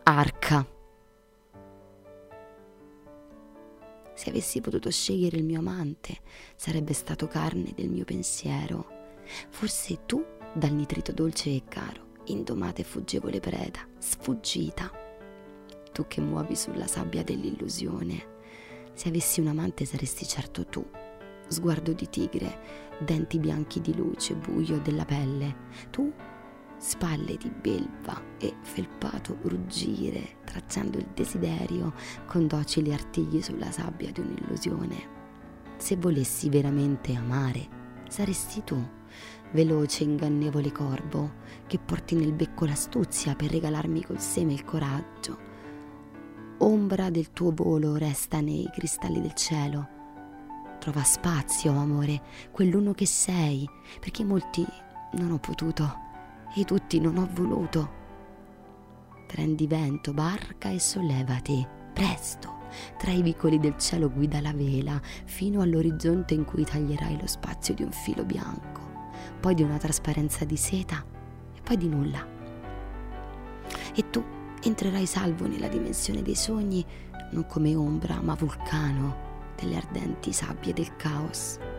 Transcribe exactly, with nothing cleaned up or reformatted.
Arca. Se avessi potuto scegliere il mio amante, sarebbe stato carne del mio pensiero. Forse tu, dal nitrito dolce e caro, indomata e fuggevole preda, sfuggita. Tu che muovi sulla sabbia dell'illusione. Se avessi un amante saresti certo tu. Sguardo di tigre, denti bianchi di luce, buio della pelle. Tu, spalle di belva e felpato ruggire, tracciando il desiderio con docili artigli sulla sabbia di un'illusione. Se volessi veramente amare, saresti tu, veloce ingannevole corvo, che porti nel becco l'astuzia per regalarmi col seme il coraggio. Ombra del tuo volo resta nei cristalli del cielo. Trova spazio, amore, quell'uno che sei, perché molti non ho potuto e tutti non ho voluto. Prendi vento, barca e sollevati, presto, tra i vicoli del cielo guida la vela, fino all'orizzonte in cui taglierai lo spazio di un filo bianco, poi di una trasparenza di seta e poi di nulla. E tu entrerai salvo nella dimensione dei sogni, non come ombra ma vulcano delle ardenti sabbie del caos.